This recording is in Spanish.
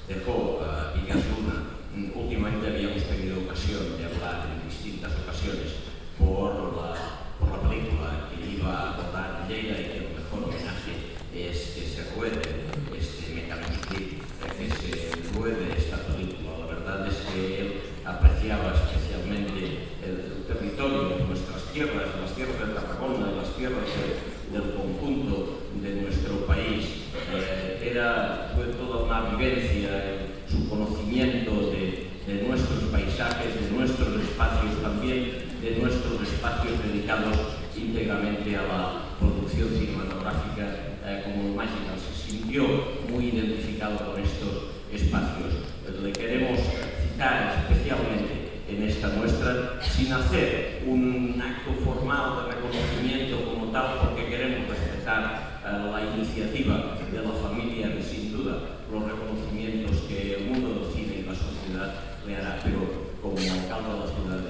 dejó Iñas Luna. Últimamente habíamos tenido ocasión de hablar en distintas ocasiones por la película que iba a rodar en Lleida, y que el mejor homenaje es que se ruede este mecanoscript, que se ruede esta película. La verdad es que él apreciaba especialmente el territorio de nuestras tierras, las tierras de Tarragona, las tierras del conjunto de nuestro país. Fue toda una vivencia, su conocimiento de nuestros paisajes, de nuestros espacios, también de nuestros espacios dedicados íntegramente a la producción cinematográfica como Magical. Se sintió muy identificado con estos espacios. Le queremos citar especialmente en esta muestra, sin hacer un acto formal de reconocimiento como tal, porque queremos respetar la iniciativa de la familia y sin duda los reconocimientos que el mundo del cine y la sociedad le hará, pero como alcalde de la ciudad de